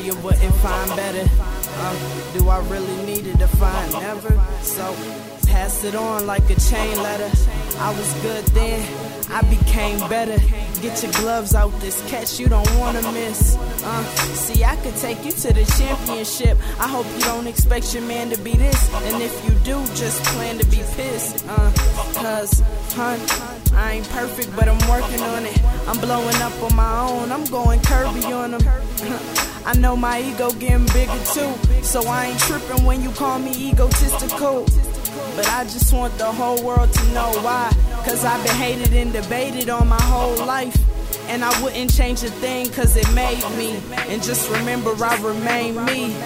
you wouldn't find better. Do I really need it to find? Never. So pass it on like a chain letter. I was good then, I became better. Get your gloves out, this catch you don't wanna miss. See, I could take you to the championship. I hope you don't expect your man to be this, and if you do, just plan to be pissed. Cause, hun, I ain't perfect, but I'm working on it. I'm blowing up on my own, I'm going Kirby on them. I know my ego getting bigger too, so I ain't tripping when you call me egotistical. But I just want the whole world to know why. Cause I've been hated and debated all my whole life, and I wouldn't change a thing cause it made me. And just remember I remain me.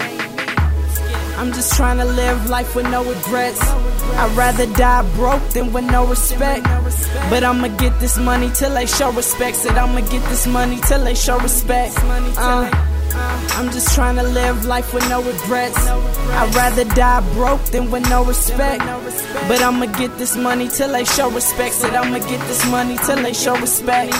I'm just trying to live life with no regrets. I'd rather die broke than with no respect. But I'ma get this money till they show respect. Said I'ma get this money till they show respect. I'm just trying to live life with no regrets. I'd rather die broke than with no respect. But I'ma get this money till they show respect. Said I'ma get this money till they show respect.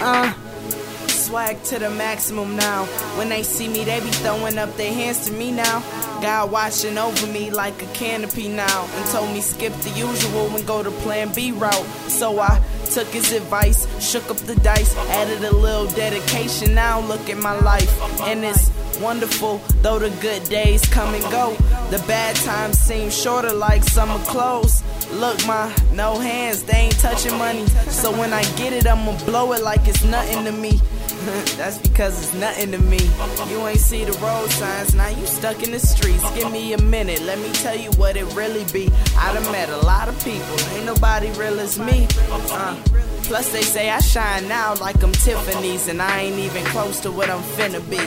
Swag to the maximum now. When they see me, they be throwing up their hands to me now. God watching over me like a canopy now, and told me skip the usual and go to plan B route. So I took his advice, shook up the dice, added a little dedication. Now look at my life, and it's wonderful. Though the good days come and go, the bad times seem shorter like summer clothes. Look, no hands, they ain't touching money. So when I get it, I'ma blow it like it's nothing to me. That's because it's nothing to me. You ain't see the road signs, now you stuck in the streets. Give me a minute, let me tell you what it really be. I done met a lot of people, ain't nobody real as me. Plus they say I shine now like I'm Tiffany's, and I ain't even close to what I'm finna be.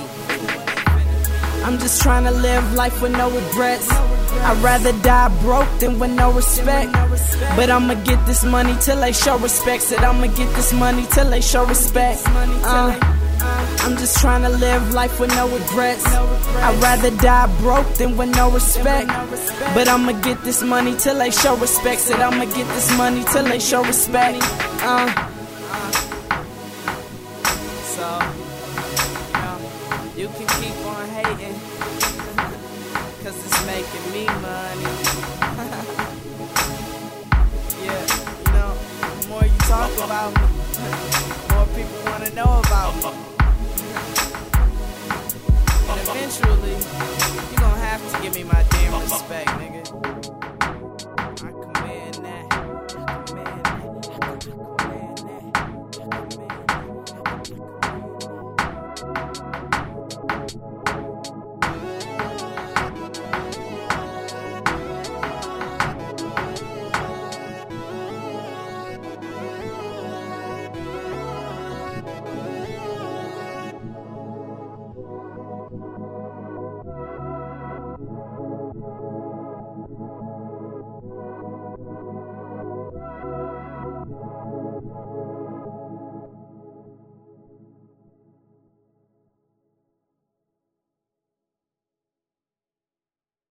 I'm just trying to live life with no regrets. I'd rather die broke than with no respect. But I'ma get this money till they show respect. Said I'ma get this money till they show respect. I'm just trying to live life with no regrets. I'd rather die broke than with no respect. But I'ma get this money till they show respect. Said I'ma get this money till they show respect. So, you can keep on hating, cause it's making me money. Yeah, the more you talk about me, the more people wanna know about me. And eventually, you're gonna have to give me my